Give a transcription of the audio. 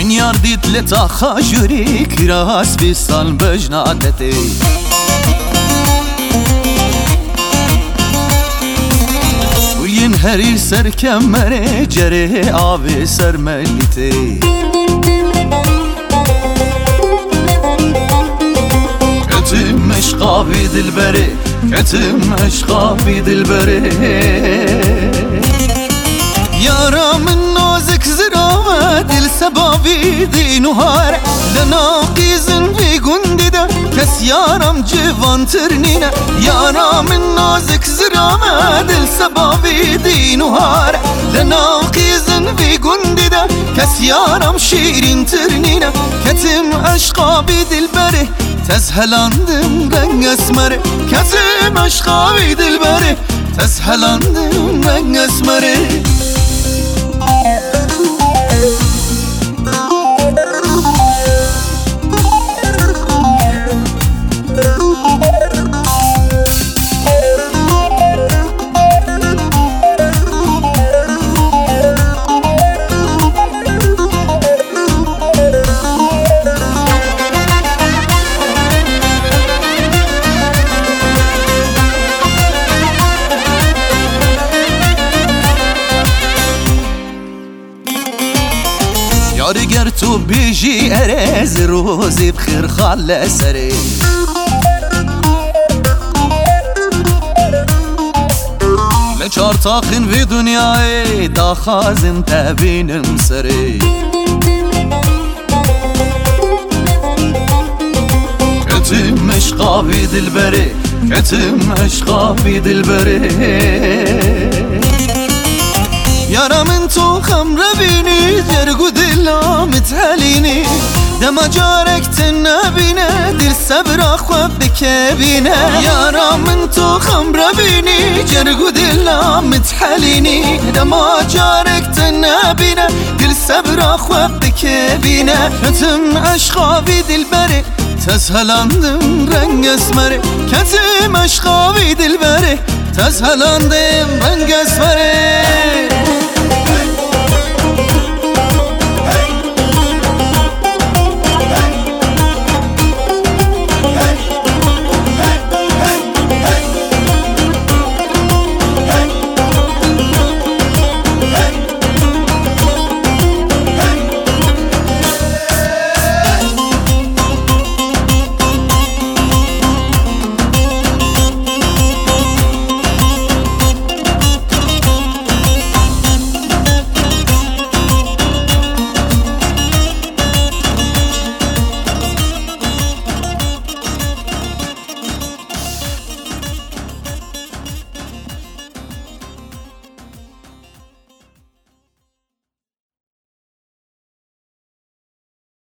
این یار دید لتا خاجوری کراس بیستان بجناتتی ولین هری سر کمره جره آوی سر ملیتی كتم اشقابي دلبري كتم اشقابي دلبري يارا من نازك زرامة دل سبابي دي نهار لناقيز في قنددة كس يارم جوان ترنينة يارا من نازك زرامة دل سبابي دي نهار لناقيز في قنددة كس يارم شيرين ترنينة كتم اشقابي دلبري تزهلانdım ben esmeri Kesim aşkavy dilberi Tezhelandım ben esmeri یاری گر تو بیجی ارز روزی بخیر خال سری لچار تاخین وی دنیای دا خازم تبینم سری کتم اشقابی دلبری کتم اشقابی دلبری يارا من تو خمر بيني جرقو دلا متهليني دما جارك تنبينه دير صبر اخوة بكبينه يارا من تو خمر بيني جرقو دلا متهليني دما جارك تنبينه دير صبر اخوة بكبينه كتم اشقابي دلبري تزهلانdım renk esmeri Ketim aşkavy dilberi Tezhelandım renk esmeri